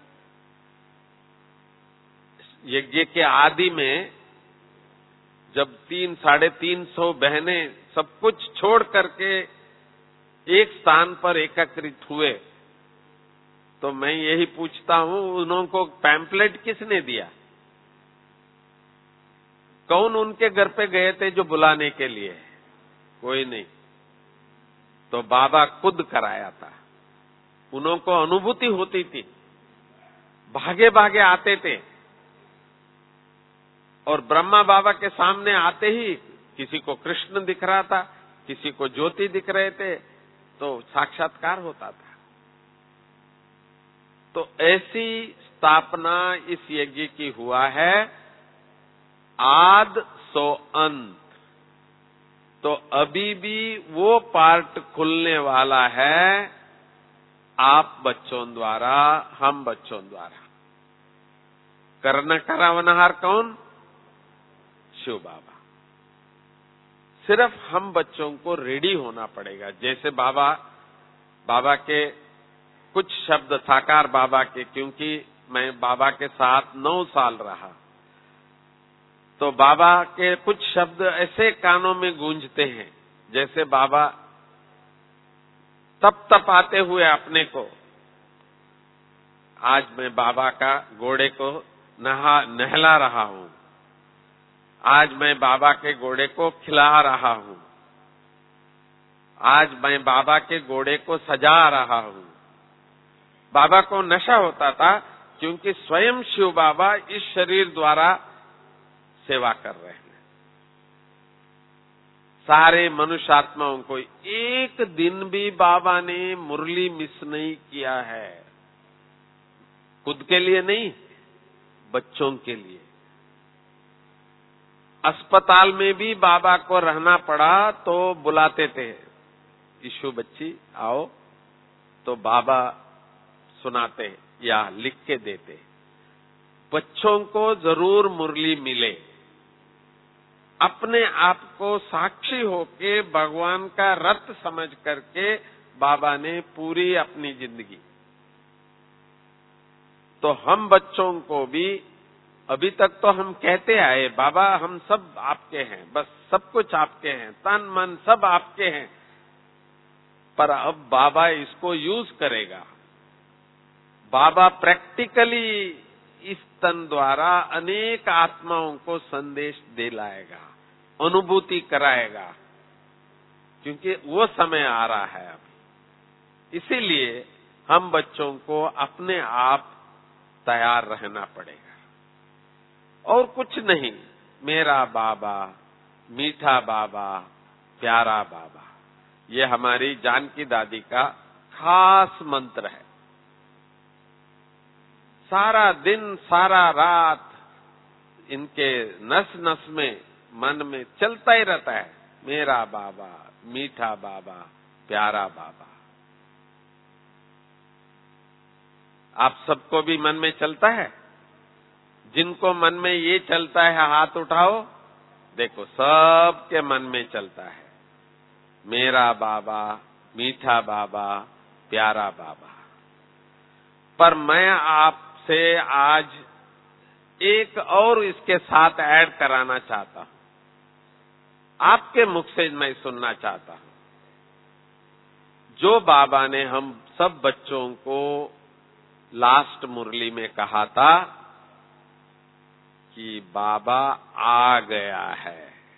यज्ञ के आदि में जब 300-350 बहनें सब कुछ छोड़ करके एक स्थान पर एकत्रित हुए, तो मैं यही पूछता हूं, उनको पैम्पलेट किसने दिया? कौन उनके घर पे गए थे जो बुलाने के लिए? कोई नहीं। तो बाबा खुद कराया था। उनको अनुभूति होती थी, भागे भागे आते थे, और ब्रह्मा बाबा के सामने आते ही किसी को कृष्ण दिख रहा था, किसी को ज्योति दिख रहे थे, तो साक्षात्कार होता था। तो ऐसी स्थापना इस यज्ञ की हुआ है, आद सो अंत। तो अभी भी वो पार्ट खुलने वाला है, आप बच्चों द्वारा, हम बच्चों द्वारा। कर्ण करावनहार कौन? शिव बाबा। सिर्फ हम बच्चों को रेडी होना पड़ेगा। जैसे बाबा के कुछ शब्द साकार बाबा के, क्योंकि मैं बाबा के साथ 9 साल रहा, तो बाबा के कुछ शब्द ऐसे कानों में गूंजते हैं, जैसे बाबा तप आते हुए अपने को, आज मैं बाबा का घोड़े को नहला रहा हूं, आज मैं बाबा के घोड़े को खिला रहा हूं, आज मैं बाबा के घोड़े को सजा रहा हूं। बाबा को नशा होता था, क्योंकि स्वयं शिव बाबा इस शरीर द्वारा सेवा कर रहे हैं। सारे मनुष्य आत्माओं को एक दिन भी बाबा ने मुरली मिस नहीं किया है। खुद के लिए नहीं, बच्चों के लिए। अस्पताल में भी बाबा को रहना पड़ा तो बुलाते थे, ईशु बच्ची आओ, तो बाबा सुनाते या लिख के देते। बच्चों को जरूर मुरली मिले। अपने आप को साक्षी होके भगवान का रथ समझ करके बाबा ने पूरी अपनी जिंदगी। तो हम बच्चों को भी, अभी तक तो हम कहते आए बाबा हम सब आपके हैं, बस सब कुछ आपके हैं, तन मन सब आपके हैं, पर अब बाबा इसको यूज करेगा। बाबा प्रैक्टिकली इस तन द्वारा अनेक आत्माओं को संदेश दे लाएगा, अनुभूति कराएगा, क्योंकि वो समय आ रहा है अभी। इसीलिए हम बच्चों को अपने आप तैयार रहना पड़ेगा, और कुछ नहीं। मेरा बाबा, मीठा बाबा, प्यारा बाबा, ये हमारी जानकी दादी का खास मंत्र है। सारा दिन सारा रात इनके नस नस में, मन में चलता ही रहता है, मेरा बाबा, मीठा बाबा, प्यारा बाबा। आप सबको भी मन में चलता है? जिनको मन में ये चलता है हाथ उठाओ, देखो सबके मन में चलता है, मेरा बाबा, मीठा बाबा, प्यारा बाबा। पर मैं आपसे आज एक और इसके साथ ऐड कराना चाहता हूं, आपके मुख से मैं सुनना चाहता हूं। जो बाबा ने हम सब बच्चों को लास्ट मुरली में कहा था कि बाबा आ गया है,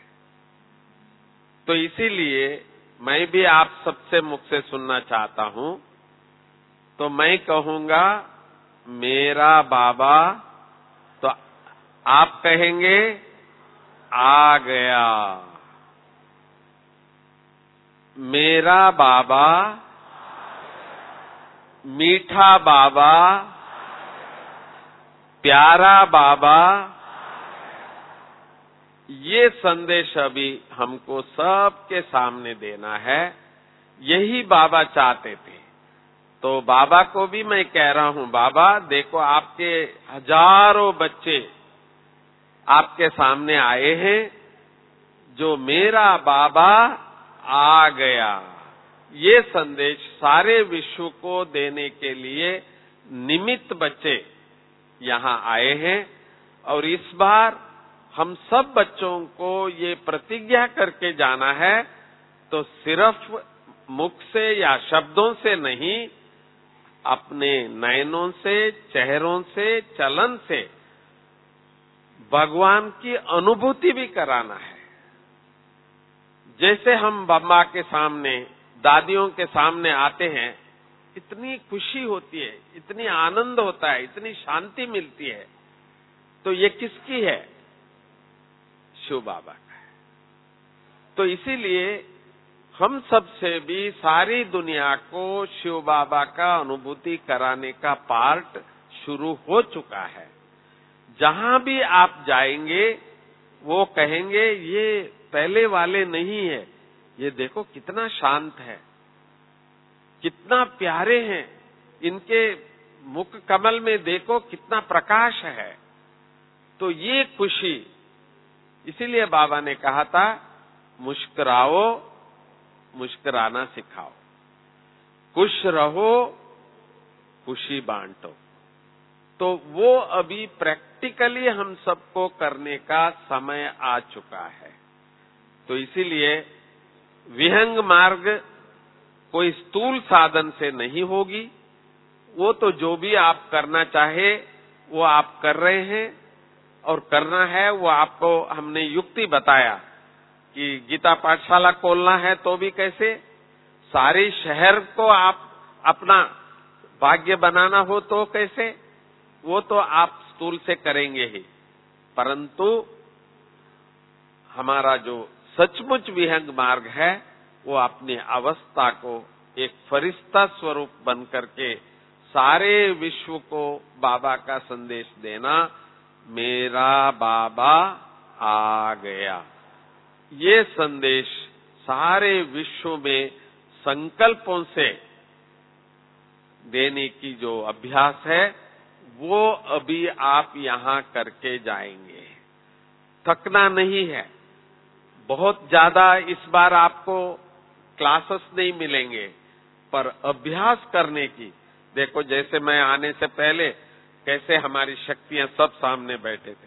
तो इसीलिए मैं भी आप सबसे मुख से सुनना चाहता हूं। तो मैं कहूंगा मेरा बाबा, तो आप कहेंगे आ गया। मेरा बाबा, मीठा बाबा, प्यारा बाबा, ये संदेश अभी हमको सबके सामने देना है। यही बाबा चाहते थे। तो बाबा को भी मैं कह रहा हूं, बाबा देखो आपके हजारों बच्चे आपके सामने आए हैं, जो मेरा बाबा आ गया, ये संदेश सारे विश्व को देने के लिए निमित्त बच्चे यहाँ आए हैं। और इस बार हम सब बच्चों को ये प्रतिज्ञा करके जाना है, तो सिर्फ मुख से या शब्दों से नहीं, अपने नयनों से, चेहरों से, चलन से भगवान की अनुभूति भी कराना है। जैसे हम बाबा के सामने, दादियों के सामने आते हैं, इतनी खुशी होती है, इतनी आनंद होता है, इतनी शांति मिलती है। तो ये किसकी है? शिव बाबा का है। तो इसीलिए हम सबसे भी सारी दुनिया को शिव बाबा का अनुभूति कराने का पार्ट शुरू हो चुका है। जहां भी आप जाएंगे वो कहेंगे ये पहले वाले नहीं है, ये देखो कितना शांत है, कितना प्यारे हैं, इनके मुख कमल में देखो कितना प्रकाश है। तो ये खुशी, इसीलिए बाबा ने कहा था मुस्कुराओ, मुस्कुराना सिखाओ, खुश रहो, खुशी बांटो। तो वो अभी प्रैक्टिकली हम सबको करने का समय आ चुका है। तो इसीलिए विहंग मार्ग कोई स्थूल साधन से नहीं होगी। वो तो जो भी आप करना चाहे वो आप कर रहे हैं, और करना है वो आपको हमने युक्ति बताया कि गीता पाठशाला खोलना है तो भी कैसे, सारे शहर को आप अपना भाग्य बनाना हो तो कैसे, वो तो आप स्थूल से करेंगे ही। परंतु हमारा जो सचमुच विहंग मार्ग है, वो अपनी अवस्था को एक फरिश्ता स्वरूप बन करके सारे विश्व को बाबा का संदेश देना, मेरा बाबा आ गया। ये संदेश सारे विश्व में संकल्पों से देने की जो अभ्यास है, वो अभी आप यहाँ करके जाएंगे। थकना नहीं है। बहुत ज्यादा इस बार आपको क्लासेस नहीं मिलेंगे, पर अभ्यास करने की, देखो जैसे मैं आने से पहले कैसे हमारी शक्तियां सब सामने बैठे थे।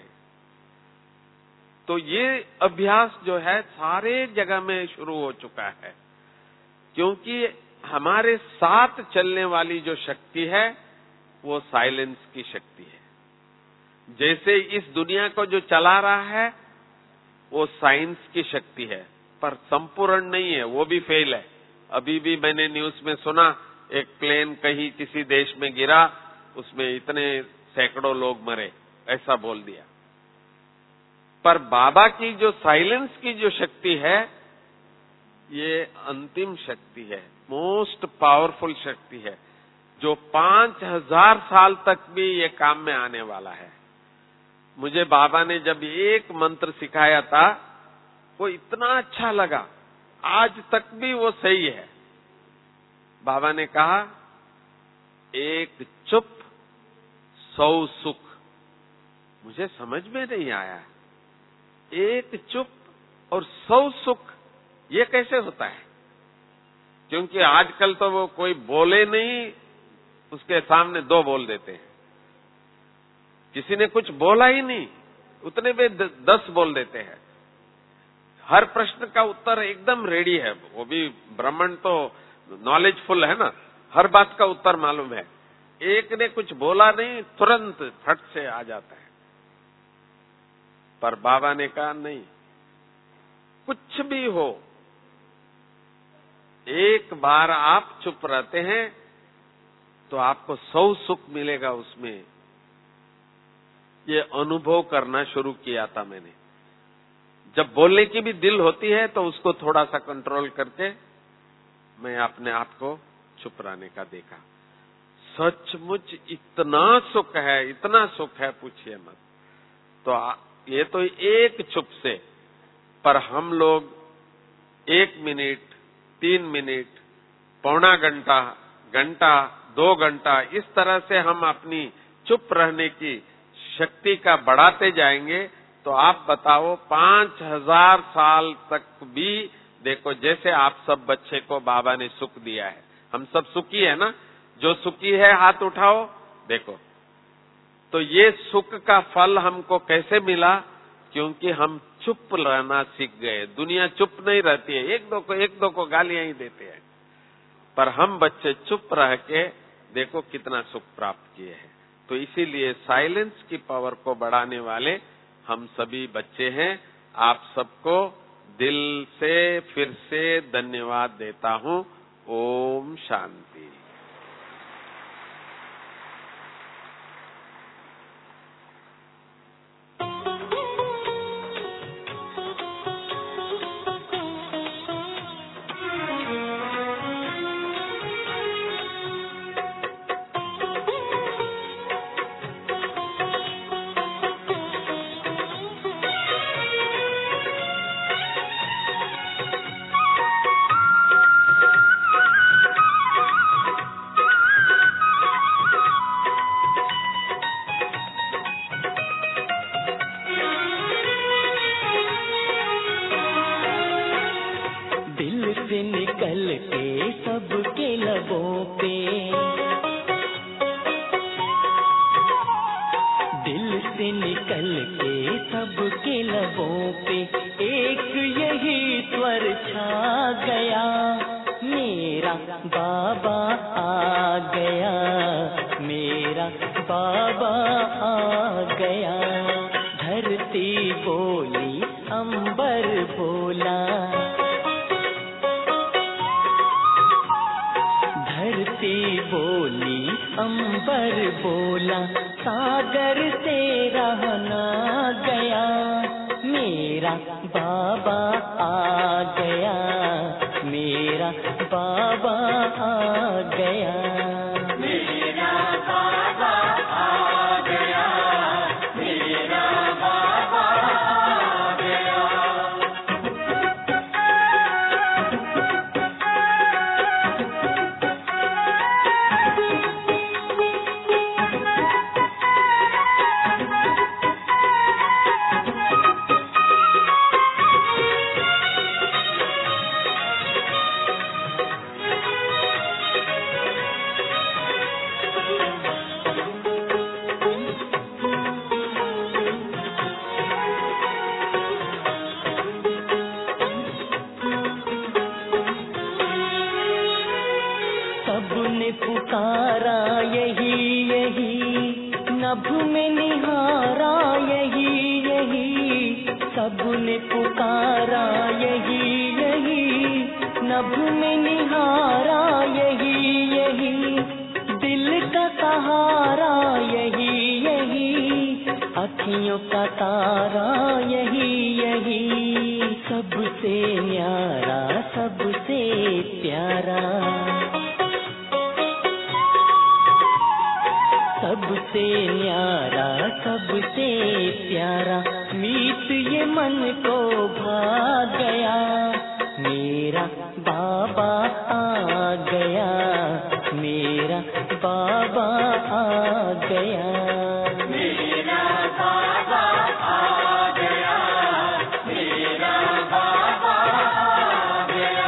तो ये अभ्यास जो है सारे जगह में शुरू हो चुका है, क्योंकि हमारे साथ चलने वाली जो शक्ति है वो साइलेंस की शक्ति है। जैसे इस दुनिया को जो चला रहा है वो साइंस की शक्ति है, पर संपूर्ण नहीं है, वो भी फेल है। अभी भी मैंने न्यूज में सुना, एक प्लेन कहीं किसी देश में गिरा, उसमें इतने सैकड़ों लोग मरे, ऐसा बोल दिया। पर बाबा की जो साइलेंस की जो शक्ति है, ये अंतिम शक्ति है, मोस्ट पावरफुल शक्ति है, जो 5000 साल तक भी ये काम में आने वाला है। मुझे बाबा ने जब एक मंत्र सिखाया था, वो इतना अच्छा लगा, आज तक भी वो सही है। बाबा ने कहा, एक चुप 100 सुख। मुझे समझ में नहीं आया, एक चुप और 100 सुख ये कैसे होता है? क्योंकि आजकल तो वो कोई बोले नहीं, उसके सामने 2 बोल देते हैं। किसी ने कुछ बोला ही नहीं, उतने में 10 बोल देते हैं। हर प्रश्न का उत्तर एकदम रेडी है। वो भी ब्राह्मण तो नॉलेजफुल है ना, हर बात का उत्तर मालूम है। एक ने कुछ बोला नहीं, तुरंत फट से आ जाता है। पर बाबा ने कहा नहीं, कुछ भी हो, एक बार आप चुप रहते हैं तो आपको 100 सुख मिलेगा उसमें। ये अनुभव करना शुरू किया था मैंने। जब बोलने की भी दिल होती है तो उसको थोड़ा सा कंट्रोल करके मैं अपने आप को चुप रहने का देखा। सचमुच इतना सुख है, इतना सुख है, पूछिए मत। तो ये तो एक चुप से, पर हम लोग 1 मिनट, 3 मिनट, पौना घंटा, घंटा, 2 घंटा, इस तरह से हम अपनी चुप रहने की शक्ति का बढ़ाते जाएंगे तो आप बताओ 5000 साल तक भी देखो, जैसे आप सब बच्चे को बाबा ने सुख दिया है, हम सब सुखी है ना? जो सुखी है हाथ उठाओ, देखो। तो ये सुख का फल हमको कैसे मिला? क्योंकि हम चुप रहना सीख गए। दुनिया चुप नहीं रहती है, एक दो को गालियां ही देते हैं, पर हम बच्चे चुप रह के देखो कितना सुख प्राप्त किए हैं। तो इसीलिए साइलेंस की पावर को बढ़ाने वाले हम सभी बच्चे हैं। आप सबको दिल से फिर से धन्यवाद देता हूं। ओम शांति। से निकल के सबके लबों पे, दिल से निकल के सबके लबों पे एक यही स्वर छा गया, मेरा बाबा आ गया, मेरा बाबा आ गया। धरती बोली अंबर बोला, धरती बोली अंबर बोला, सागर से रहना गया, मेरा बाबा आ गया, मेरा बाबा आ गया, मेरा बाबा आ गया, मेरा बाबा आ गया। सबने पुकारा यही यही, नभ में निहारा यही यही, सबने पुकारा यही यही, नभ में निहारा यही यही, दिल का सहारा यही यही, अखियों का तारा यही यही, सबसे न्यारा सबसे प्यारा, सबसे न्यारा सबसे प्यारा, मीत ये मन को भा गया, मेरा बाबा आ गया, मेरा बाबा आ गया, मेरा बाबा आ गया, मेरा बाबा आ गया।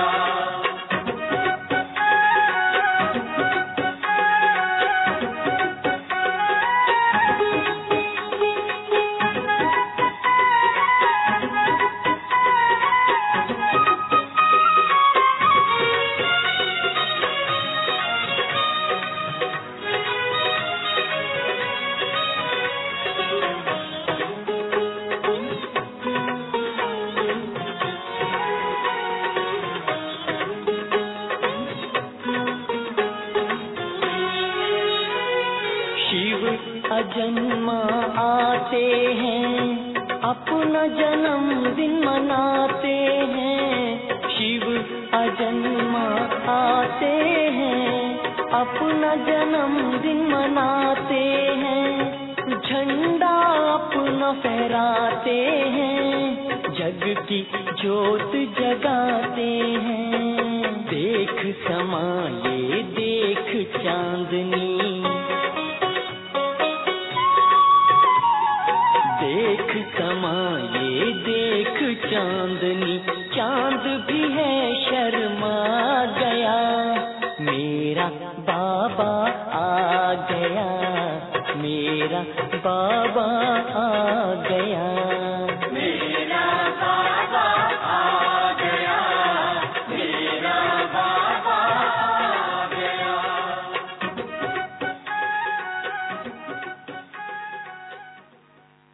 अजन्मा आते हैं, अपना जन्मदिन मनाते हैं। शिव अजन्मा आते हैं, अपना जन्मदिन मनाते हैं। झंडा अपना फहराते हैं, जग की ज्योत जगाते हैं। देख समाये देख चांदनी, देख समाये देख चांदनी। चांद भी है शर्मा गया, मेरा बाबा आ गया, मेरा बाबा आ गया।